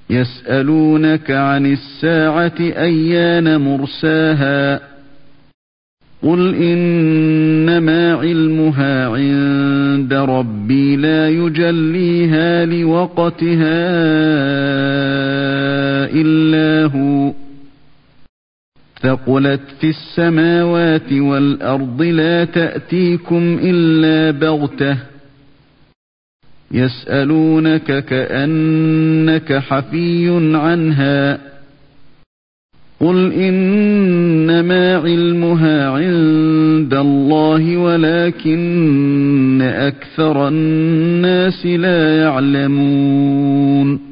يسألونك عن الساعة أيان مرساها قل إنما علمها عند ربي لا يجليها لوقتها إلا هو ثقلت في السماوات والأرض لا تأتيكم إلا بغتة يسألونك كأنك حفي عنها قل إنما علمها عند الله ولكن أكثر الناس لا يعلمون